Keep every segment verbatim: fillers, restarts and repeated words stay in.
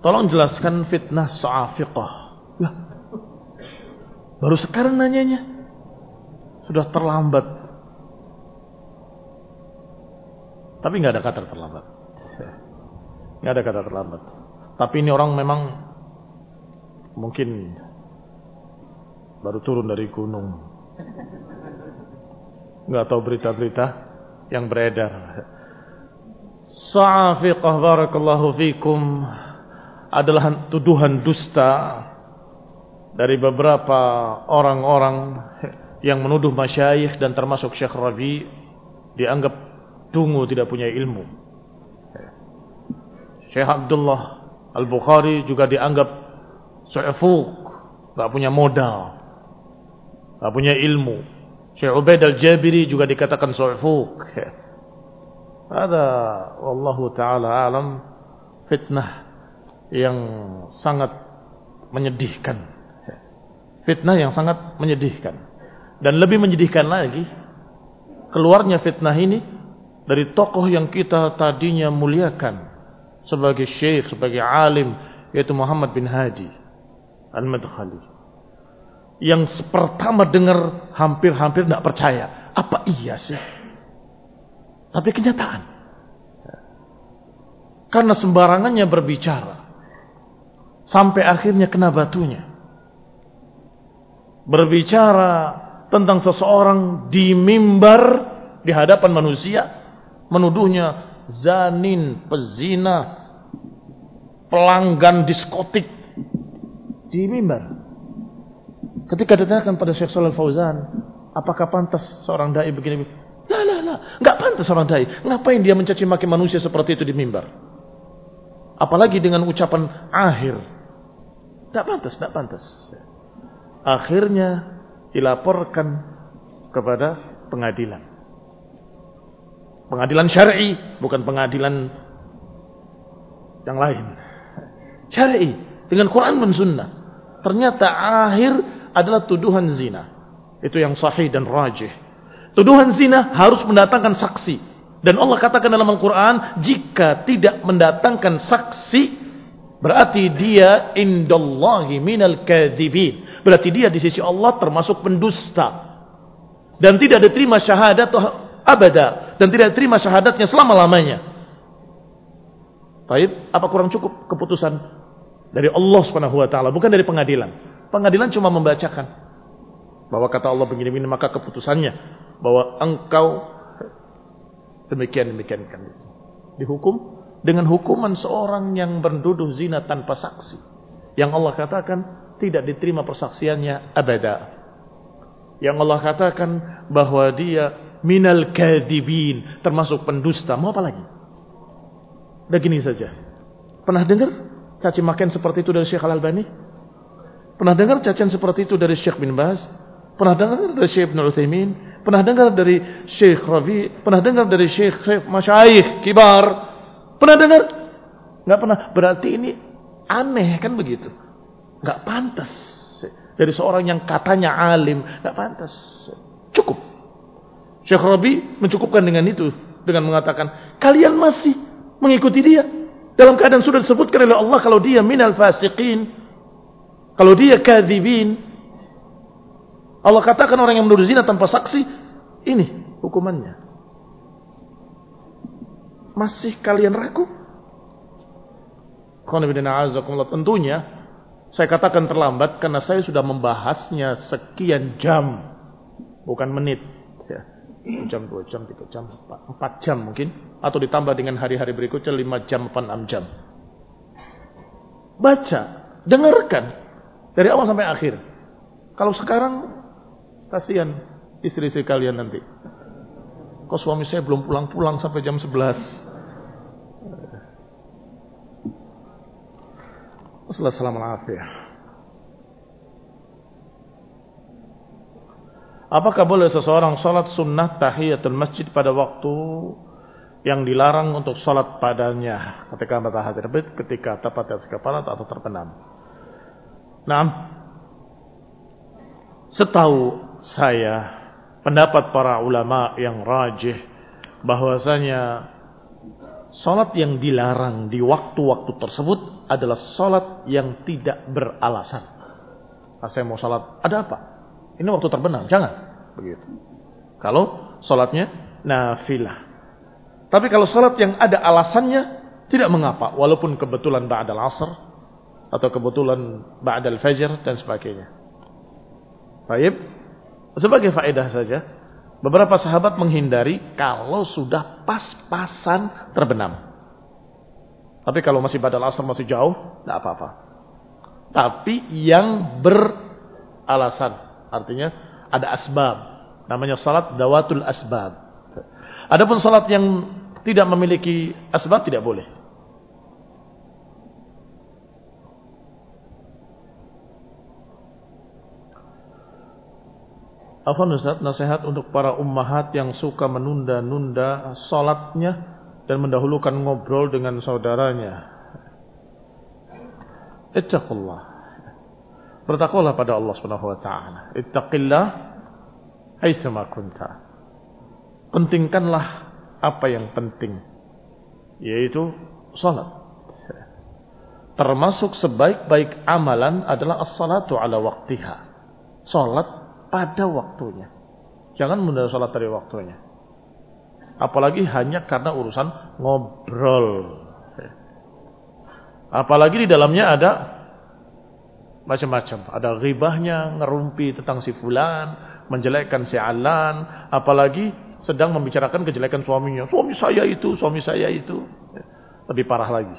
tolong jelaskan fitnah Sa'iqah. Lah, baru sekarang nanyanya. Sudah terlambat. Tapi nggak ada kata terlambat. Nggak ada kata terlambat. Tapi ini orang memang mungkin baru turun dari gunung. Nggak tahu berita-berita yang beredar. Sa'iqah barakallahu fikum adalah tuduhan dusta dari beberapa orang-orang yang menuduh masyayikh dan termasuk Syekh Rabi dianggap dungu, tidak punya ilmu. Syekh Abdullah Al-Bukhari juga dianggap su'fuq, enggak punya modal, enggak punya ilmu. Syekh Ubaid Al-Jabiri juga dikatakan su'fuq. Ada wallahu taala alam fitnah yang sangat menyedihkan. Fitnah yang sangat menyedihkan. Dan lebih menyedihkan lagi, keluarnya fitnah ini dari tokoh yang kita tadinya muliakan sebagai syekh, sebagai alim, yaitu Muhammad bin Hadi Al-Madkhali. Yang pertama dengar hampir-hampir tidak percaya. Apa iya sih? Tapi kenyataan. Karena sembarangannya berbicara. Sampai akhirnya kena batunya. Berbicara tentang seseorang di mimbar di hadapan manusia, menuduhnya zanin, pezina, pelanggan diskotik di mimbar. Ketika ditanyakan pada Syekh Shalal Fauzan, apakah pantas seorang dai begini? Lah, lah, lah, enggak pantas seorang dai. Ngapain dia mencaci maki manusia seperti itu di mimbar? Apalagi dengan ucapan akhir. Enggak pantas, enggak pantas. Akhirnya dilaporkan kepada pengadilan. Pengadilan syar'i, bukan pengadilan yang lain. Syar'i dengan Quran dan Sunnah. Ternyata akhir adalah tuduhan zina. Itu yang sahih dan rajih. Tuduhan zina harus mendatangkan saksi. Dan Allah katakan dalam Al-Quran, jika tidak mendatangkan saksi, berarti dia indallahi minal kadzibin. Berarti dia di sisi Allah termasuk pendusta. Dan tidak diterima syahadat abada. Dan tidak diterima syahadatnya selama-lamanya. Baik, apa kurang cukup keputusan dari Allah Subhanahu wa taala, bukan dari pengadilan. Pengadilan cuma membacakan bahwa kata Allah begini-begini, maka keputusannya bahwa engkau demikian-demikian kan. Dihukum dengan hukuman seorang yang bernuduh zina tanpa saksi. Yang Allah katakan tidak diterima persaksiannya abada. Yang Allah katakan bahwa dia minal kadibin, termasuk pendusta. Mau apa lagi? Udah gini saja. Pernah dengar caci makian seperti itu dari Syekh Al-Albani? Pernah dengar cacian seperti itu dari Syekh bin Baz? Pernah dengar dari Syekh Ibn Utsaimin? Pernah dengar dari Syekh Rabi? Pernah dengar dari Syekh Syekh Masyayikh Kibar? Pernah dengar? Enggak pernah. Berarti ini aneh kan begitu? Enggak pantas dari seorang yang katanya alim. Enggak pantas. Cukup. Syekh Rabi mencukupkan dengan itu, dengan mengatakan kalian masih mengikuti dia dalam keadaan sudah disebutkan oleh Allah kalau dia minal fasiqin, kalau dia kadzibin. Allah katakan orang yang menuduh zina tanpa saksi, ini hukumannya. Masih kalian ragu? Tentunya saya katakan terlambat karena saya sudah membahasnya sekian jam, bukan menit ya. Jam, dua jam, tiga jam, empat jam mungkin, atau ditambah dengan hari-hari berikutnya lima jam, enam jam. Baca, dengarkan dari awal sampai akhir. Kalau sekarang kasihan istri-istri kalian nanti. Kok suami saya belum pulang-pulang sampai jam sebelas. Assalamualaikum. Apakah boleh seseorang sholat sunnah tahiyatul masjid pada waktu yang dilarang untuk sholat padanya ketika matahari terbit, ketika tepat di atas kepala atau terbenam? Nah, setahu saya pendapat para ulama yang rajih bahwasanya salat yang dilarang di waktu-waktu tersebut adalah salat yang tidak beralasan. Nah, saya mau salat, ada apa? Ini waktu terbenam, jangan. Begitu. Kalau salatnya nafilah. Tapi kalau salat yang ada alasannya, tidak mengapa. Walaupun kebetulan ba'dal asr, atau kebetulan ba'dal fajr, dan sebagainya. Baik. Sebagai faedah saja, beberapa sahabat menghindari kalau sudah pas-pasan terbenam. Tapi kalau masih ba'dal asr, masih jauh, tidak apa-apa. Tapi yang beralasan, artinya ada asbab, namanya salat dawatul asbab. Adapun salat yang tidak memiliki asbab tidak boleh. Afwan Ustaz, nasihat untuk para ummahat yang suka menunda-nunda salatnya dan mendahulukan ngobrol dengan saudaranya. Ittaqullah. Bertakwalah pada Allah Subhanahu wa taala. Ittaqillah haitsama kunta. Pentingkanlah apa yang penting, yaitu salat. Termasuk sebaik-baik amalan adalah as-salatu ala waqtiha. Salat pada waktunya. Jangan menunda salat dari waktunya. Apalagi hanya karena urusan ngobrol. Apalagi di dalamnya ada macam-macam. Ada ghibahnya, ngerumpi tentang si fulan, menjelekkan si alan, apalagi sedang membicarakan kejelekan suaminya. Suami saya itu, suami saya itu. Lebih parah lagi.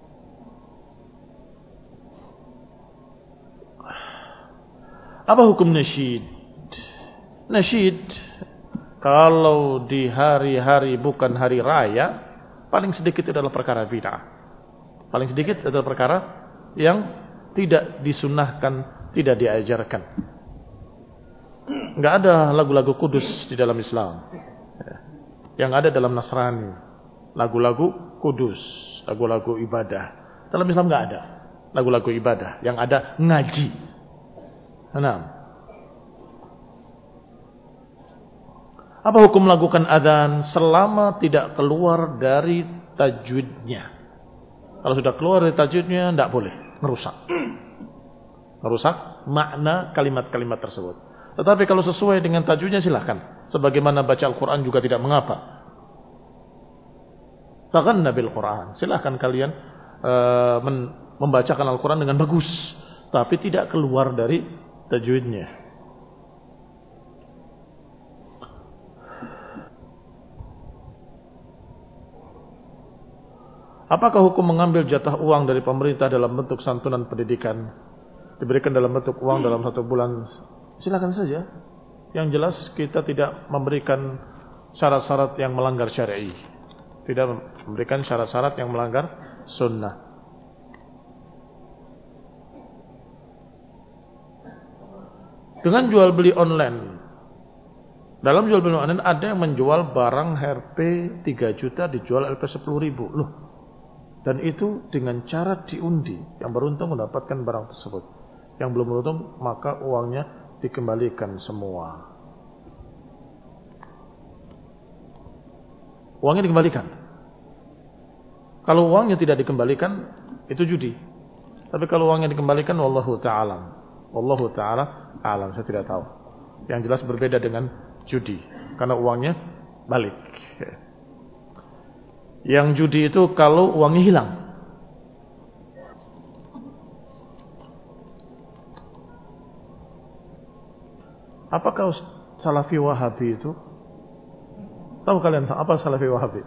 Apa hukum nasyid? Nasyid, kalau di hari-hari bukan hari raya, paling sedikit adalah perkara bid'ah. Paling sedikit adalah perkara yang tidak disunnahkan, tidak diajarkan. Enggak ada lagu-lagu kudus di dalam Islam. Yang ada dalam Nasrani, lagu-lagu kudus, lagu-lagu ibadah. Dalam Islam enggak ada lagu-lagu ibadah. Yang ada ngaji. Nah, apa hukum melakukan adzan selama tidak keluar dari tajwidnya? Kalau sudah keluar dari tajwidnya, tidak boleh, merusak. Merusak makna kalimat-kalimat tersebut. Tetapi kalau sesuai dengan tajwidnya silahkan. Sebagaimana baca Al-Quran juga tidak mengapa. Taghanna bil Quran. Silahkan kalian uh, membacakan Al-Quran dengan bagus. Tapi tidak keluar dari tajwidnya. Apakah hukum mengambil jatah uang dari pemerintah dalam bentuk santunan pendidikan diberikan dalam bentuk uang dalam satu bulan? Silakan saja. Yang jelas kita tidak memberikan syarat-syarat yang melanggar syar'i, tidak memberikan syarat-syarat yang melanggar sunnah. Dengan jual beli online, dalam jual beli online ada yang menjual barang R P tiga juta dijual L P sepuluh ribu. Loh. Dan itu dengan cara diundi. Yang beruntung mendapatkan barang tersebut. Yang belum beruntung maka uangnya dikembalikan semua. Uangnya dikembalikan. Kalau uangnya tidak dikembalikan, itu judi. Tapi kalau uangnya dikembalikan, wallahu ta'ala. Wallahu ta'ala alam, saya tidak tahu. Yang jelas berbeda dengan judi. Karena uangnya balik. Yang judi itu kalau uangnya hilang. Apakah Salafi Wahabi itu? Tahu kalian apa Salafi Wahabi?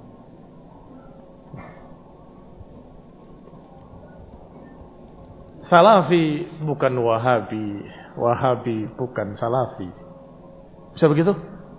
Salafi bukan Wahabi, Wahabi bukan Salafi. Bisa begitu?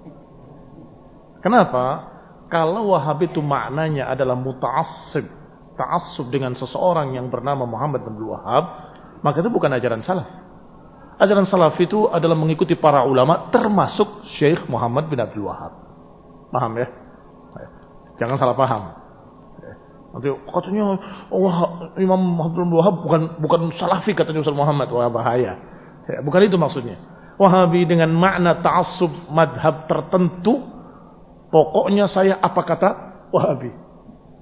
Kenapa? Kalau Wahabi itu maknanya adalah muta'assib, ta'assub dengan seseorang yang bernama Muhammad bin Abdul Wahhab, maka itu bukan ajaran salaf. Ajaran salaf itu adalah mengikuti para ulama termasuk Syekh Muhammad bin Abdul Wahhab. Paham ya? Jangan salah paham. Nanti katanya Allah Imam Muhammad bin Abdul Wahhab bukan bukan salafi katanya Ustaz Muhammad. Wah, bahaya. Bukan itu maksudnya. Wahabi dengan makna ta'assub madhab tertentu. Pokoknya saya apa kata Wahabi.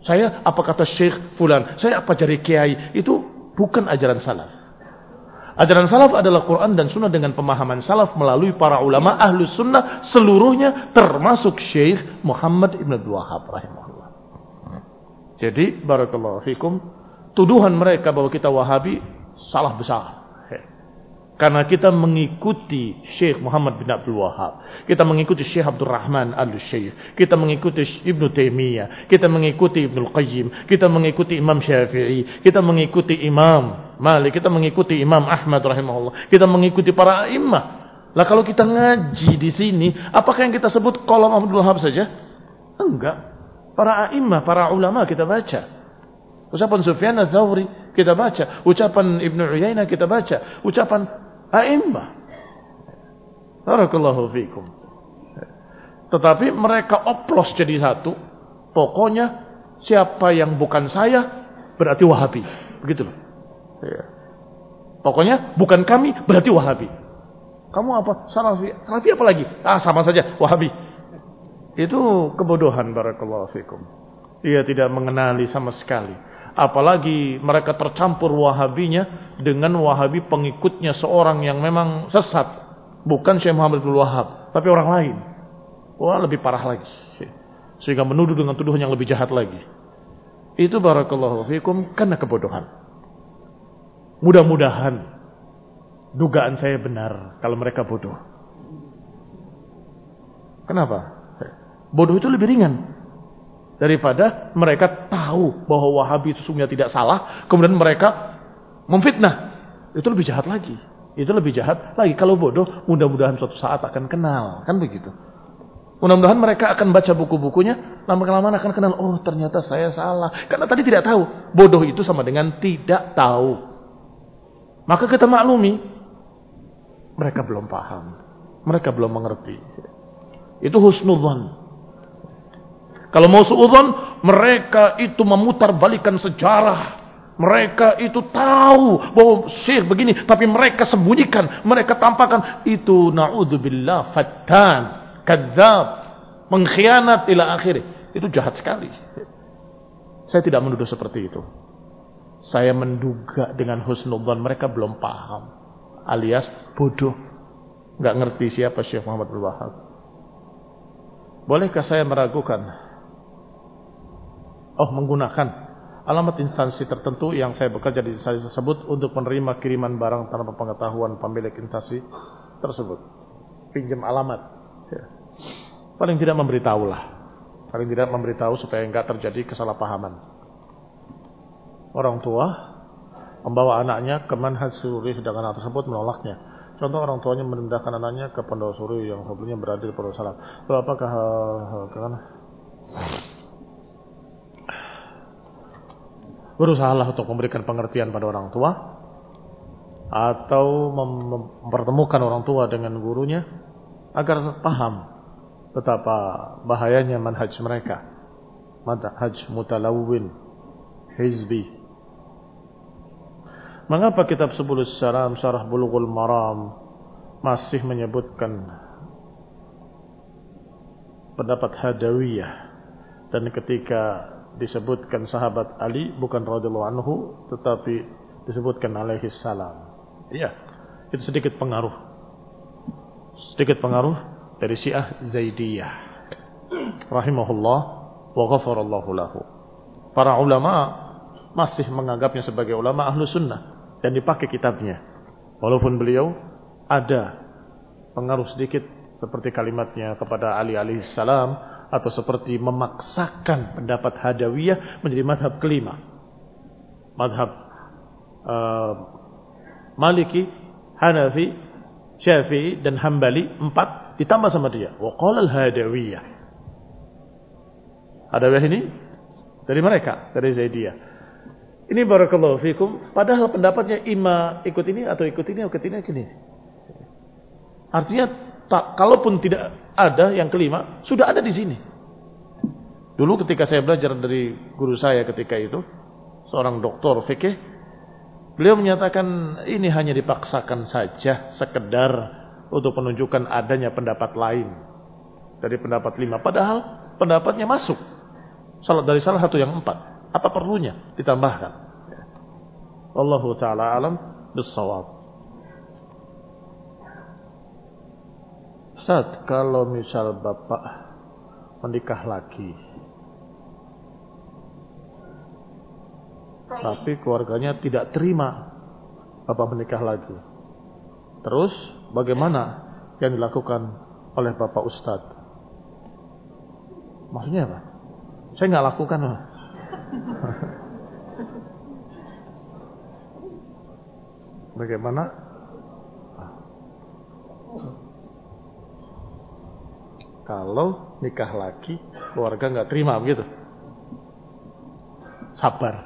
Saya apa kata Syekh Fulan, saya apa jadi kiai, itu bukan ajaran salaf. Ajaran salaf adalah Quran dan Sunnah dengan pemahaman salaf melalui para ulama ahlus sunnah seluruhnya, termasuk Syekh Muhammad ibn Abdul Wahhab rahimahullah. Jadi barakallahu fikum, tuduhan mereka bahwa kita Wahabi salah besar. Karena kita mengikuti Syekh Muhammad bin Abdul Wahhab, kita mengikuti Syekh Abdul Rahman Al-Syekh, kita mengikuti Ibnu Taimiyah, kita mengikuti Ibnu Qayyim, kita mengikuti Imam Syafi'i, kita mengikuti Imam Malik, kita mengikuti Imam Ahmad rahimahullah, kita mengikuti para imam. Lah kalau kita ngaji di sini, apakah yang kita sebut qalam Abdul Wahhab saja? Enggak. Para imam, para ulama kita baca. Ucapan Sufyan Ats-Tsauri kita baca, ucapan Ibnu Uyainah kita baca, ucapan a'immah. Barakallahu fikum. Tetapi mereka oplos jadi satu. Pokoknya siapa yang bukan saya berarti Wahabi. Begitu loh. Ya. Pokoknya bukan kami berarti Wahabi. Kamu apa? Salafi. Salafi apa lagi? Ah, sama saja, Wahabi. Itu kebodohan, barakallahu fikum. Dia tidak mengenali sama sekali. Apalagi mereka tercampur Wahabinya dengan Wahabi pengikutnya seorang yang memang sesat. Bukan Syekh Muhammad bin Wahhab, tapi orang lain. Wah, lebih parah lagi. Sehingga menuduh dengan tuduhan yang lebih jahat lagi. Itu barakallahu fikum karena kebodohan. Mudah-mudahan dugaan saya benar kalau mereka bodoh. Kenapa? Bodoh itu lebih ringan daripada mereka tahu bahwa Wahabi itu sesungguhnya tidak salah, kemudian mereka memfitnah. Itu lebih jahat lagi. Itu lebih jahat lagi. Kalau bodoh, mudah-mudahan suatu saat akan kenal. Kan begitu. Mudah-mudahan mereka akan baca buku-bukunya, lama-kelamaan akan kenal, oh ternyata saya salah. Karena tadi tidak tahu. Bodoh itu sama dengan tidak tahu. Maka kita maklumi, mereka belum paham. Mereka belum mengerti. Itu husnudzan. Kalau mau suudzon, mereka itu memutar balikan sejarah. Mereka itu tahu bahwa syekh begini, tapi mereka sembunyikan, mereka tampakkan. Itu na'udzubillah, fattan, kadzab, mengkhianat ila akhirih. Itu jahat sekali. Saya tidak menuduh seperti itu. Saya menduga dengan husnudzon mereka belum paham, alias bodoh, nggak ngerti siapa Syekh Muhammad bin Wahhab. Bolehkah saya meragukan? Oh, menggunakan alamat instansi tertentu yang saya bekerja di instansi tersebut untuk menerima kiriman barang tanpa pengetahuan pemilik instansi tersebut. Pinjam alamat. Ya. Paling tidak memberitahulah. Paling tidak memberitahu supaya enggak terjadi kesalahpahaman. Orang tua membawa anaknya ke manhaj suri, sedangkan anak tersebut menolaknya. Contoh, orang tuanya memindahkan anaknya ke pondok suri yang sebelumnya berada di pondok salam. Lalu apakah karena berusahalah untuk memberikan pengertian pada orang tua atau mempertemukan orang tua dengan gurunya agar paham betapa bahayanya manhaj mereka, manhaj mutalawwin hizbi. Mengapa kitab Subulus Salam Syarah Bulughul Maram masih menyebutkan pendapat Hadawiyah, dan ketika disebutkan sahabat Ali bukan radhiyallahu anhu tetapi disebutkan alaihi salam? Iya, itu sedikit pengaruh. Sedikit pengaruh dari Syiah Zaidiyah rahimahullah wa ghafarallahu lahu. Para ulama masih menganggapnya sebagai ulama ahlu sunnah dan dipakai kitabnya. Walaupun beliau ada pengaruh sedikit seperti kalimatnya kepada Ali alaihi salam, atau seperti memaksakan pendapat Hadawiyah menjadi madhab kelima. Madhab uh, Maliki, Hanafi, Syafi'i dan Hambali, empat ditambah sama dia. Wa qala al-Hadawiyah. Hadawiyah ini dari mereka, dari Zaidiyah. Ini barakallahu fikum, padahal pendapatnya ima ikut ini atau ikut ini atau ikut ini, ikut ini. Artinya tak, kalaupun tidak ada yang kelima, sudah ada di sini. Dulu ketika saya belajar dari guru saya ketika itu, seorang doktor fikih, beliau menyatakan ini hanya dipaksakan saja, sekedar untuk menunjukkan adanya pendapat lain dari pendapat lima. Padahal pendapatnya masuk. salat dari salah satu yang empat. Apa perlunya ditambahkan? Wallahu ta'ala alam bis-shawab. Ustaz, kalau misal bapak menikah lagi, tapi keluarganya tidak terima bapak menikah lagi, terus bagaimana yang dilakukan oleh bapak ustadz? Maksudnya apa? Saya nggak lakukan. Bagaimana? Kalau nikah lagi, keluarga nggak terima begitu? Sabar,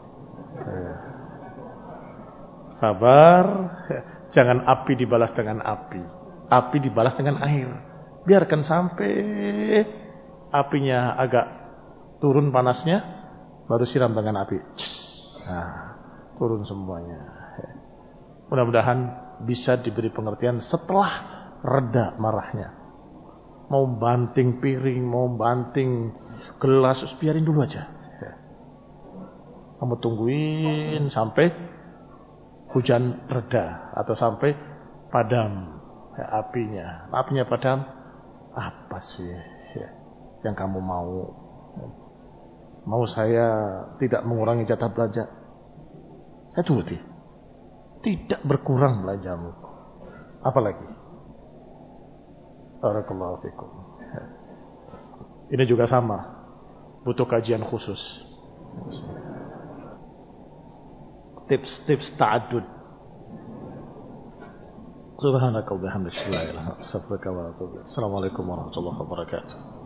sabar. Jangan api dibalas dengan api, api dibalas dengan air. Biarkan sampai apinya agak turun panasnya, baru siram dengan api. Nah, turun semuanya. Mudah-mudahan bisa diberi pengertian setelah reda marahnya. Mau banting piring, mau banting gelas, biarin dulu aja. Kamu tungguin sampai hujan reda atau sampai padam ya, apinya. Apinya padam, apa sih ya, yang kamu mau? Mau saya tidak mengurangi jatah belanja? Saya turuti. Tidak berkurang belanjamu. Apalagi? Barakallahu fikum. Ini juga sama. Butuh kajian khusus. Tips-tips ta'adud. Subhanaka wa bihamdika. Assalamualaikum warahmatullahi wabarakatuh.